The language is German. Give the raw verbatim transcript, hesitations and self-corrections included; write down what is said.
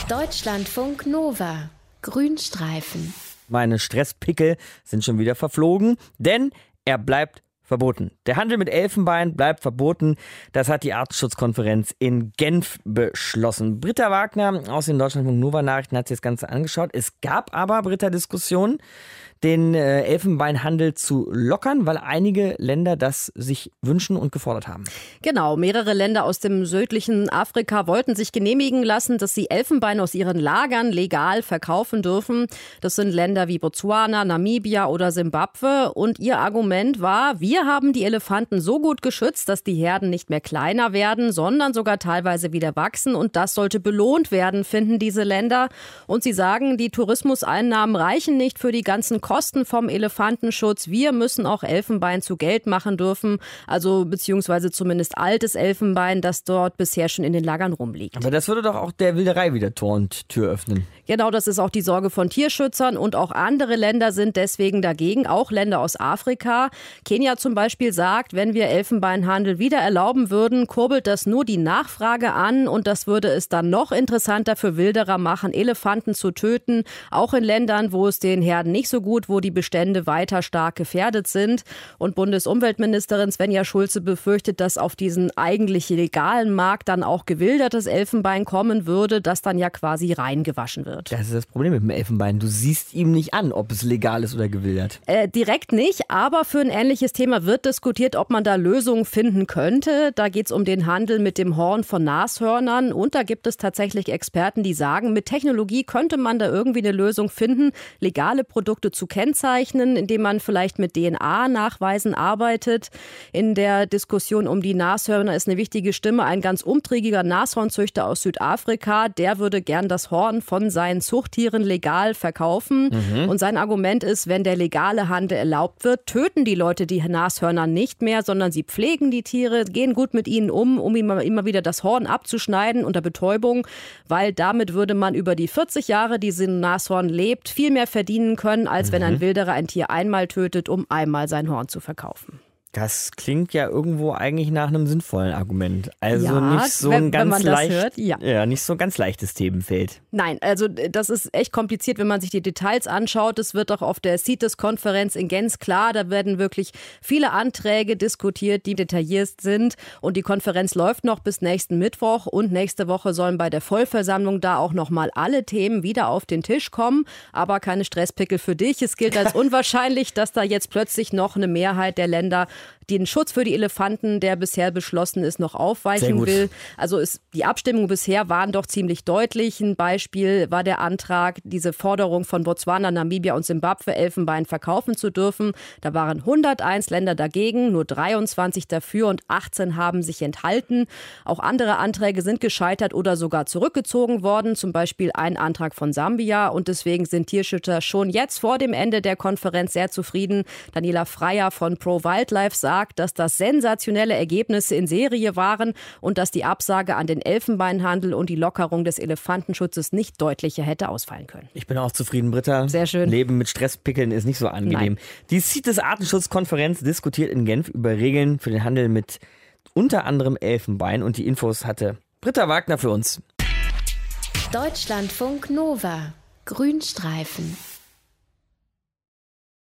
Deutschlandfunk Nova. Grünstreifen. Meine Stresspickel sind schon wieder verflogen, denn er bleibt verboten. Der Handel mit Elfenbein bleibt verboten. Das hat die Artenschutzkonferenz in Genf beschlossen. Britta Wagner aus den Deutschlandfunk Nova Nachrichten hat sich das Ganze angeschaut. Es gab aber, Britta, Diskussionen, den äh, Elfenbeinhandel zu lockern, weil einige Länder das sich wünschen und gefordert haben. Genau, mehrere Länder aus dem südlichen Afrika wollten sich genehmigen lassen, dass sie Elfenbein aus ihren Lagern legal verkaufen dürfen. Das sind Länder wie Botswana, Namibia oder Simbabwe. Und ihr Argument war, wir haben die Elefanten so gut geschützt, dass die Herden nicht mehr kleiner werden, sondern sogar teilweise wieder wachsen. Und das sollte belohnt werden, finden diese Länder. Und sie sagen, die Tourismuseinnahmen reichen nicht für die ganzen Kosten vom Elefantenschutz. Wir müssen auch Elfenbein zu Geld machen dürfen, also beziehungsweise zumindest altes Elfenbein, das dort bisher schon in den Lagern rumliegt. Aber das würde doch auch der Wilderei wieder Tor und Tür öffnen. Genau, das ist auch die Sorge von Tierschützern und auch andere Länder sind deswegen dagegen, auch Länder aus Afrika. Kenia zum Beispiel sagt, wenn wir Elfenbeinhandel wieder erlauben würden, kurbelt das nur die Nachfrage an und das würde es dann noch interessanter für Wilderer machen, Elefanten zu töten, auch in Ländern, wo es den Herden nicht so gut, wo die Bestände weiter stark gefährdet sind. Und Bundesumweltministerin Svenja Schulze befürchtet, dass auf diesen eigentlich legalen Markt dann auch gewildertes Elfenbein kommen würde, das dann ja quasi reingewaschen wird. Das ist das Problem mit dem Elfenbein. Du siehst ihm nicht an, ob es legal ist oder gewildert. Äh, direkt nicht, aber für ein ähnliches Thema wird diskutiert, ob man da Lösungen finden könnte. Da geht es um den Handel mit dem Horn von Nashörnern. Und da gibt es tatsächlich Experten, die sagen, mit Technologie könnte man da irgendwie eine Lösung finden, legale Produkte zu kennzeichnen, indem man vielleicht mit D N A-Nachweisen arbeitet. In der Diskussion um die Nashörner ist eine wichtige Stimme ein ganz umtriebiger Nashornzüchter aus Südafrika. Der würde gern das Horn von seinen Zuchttieren legal verkaufen. Mhm. Und sein Argument ist, wenn der legale Handel erlaubt wird, töten die Leute die Nashörner nicht mehr, sondern sie pflegen die Tiere, gehen gut mit ihnen um, um immer, immer wieder das Horn abzuschneiden unter Betäubung, weil damit würde man über die vierzig Jahre, die so ein Nashorn lebt, viel mehr verdienen können, als wenn ein Wilderer ein Tier einmal tötet, um einmal sein Horn zu verkaufen. Das klingt ja irgendwo eigentlich nach einem sinnvollen Argument. Also ja, nicht so wenn, ein ganz wenn man leicht, das hört, ja. ja, nicht so ein ganz leichtes Themenfeld. Nein, also das ist echt kompliziert, wenn man sich die Details anschaut. Das wird auch auf der CITES-Konferenz in Genf klar. Da werden wirklich viele Anträge diskutiert, die detailliert sind. Und die Konferenz läuft noch bis nächsten Mittwoch. Und nächste Woche sollen bei der Vollversammlung da auch nochmal alle Themen wieder auf den Tisch kommen. Aber keine Stresspickel für dich. Es gilt als unwahrscheinlich, dass da jetzt plötzlich noch eine Mehrheit der Länder den Schutz für die Elefanten, der bisher beschlossen ist, noch aufweichen will. Also ist, die Abstimmungen bisher waren doch ziemlich deutlich. Ein Beispiel war der Antrag, diese Forderung von Botswana, Namibia und Simbabwe, Elfenbein verkaufen zu dürfen. Da waren hunderteins Länder dagegen, nur dreiundzwanzig dafür und achtzehn haben sich enthalten. Auch andere Anträge sind gescheitert oder sogar zurückgezogen worden, zum Beispiel ein Antrag von Sambia. Und deswegen sind Tierschützer schon jetzt vor dem Ende der Konferenz sehr zufrieden. Daniela Freier von Pro Wildlife sagt, dass das sensationelle Ergebnisse in Serie waren und dass die Absage an den Elfenbeinhandel und die Lockerung des Elefantenschutzes nicht deutlicher hätte ausfallen können. Ich bin auch zufrieden, Britta. Sehr schön. Leben mit Stresspickeln ist nicht so angenehm. Nein. Die CITES-Artenschutzkonferenz diskutiert in Genf über Regeln für den Handel mit unter anderem Elfenbein und die Infos hatte Britta Wagner für uns. Deutschlandfunk Nova. Grünstreifen.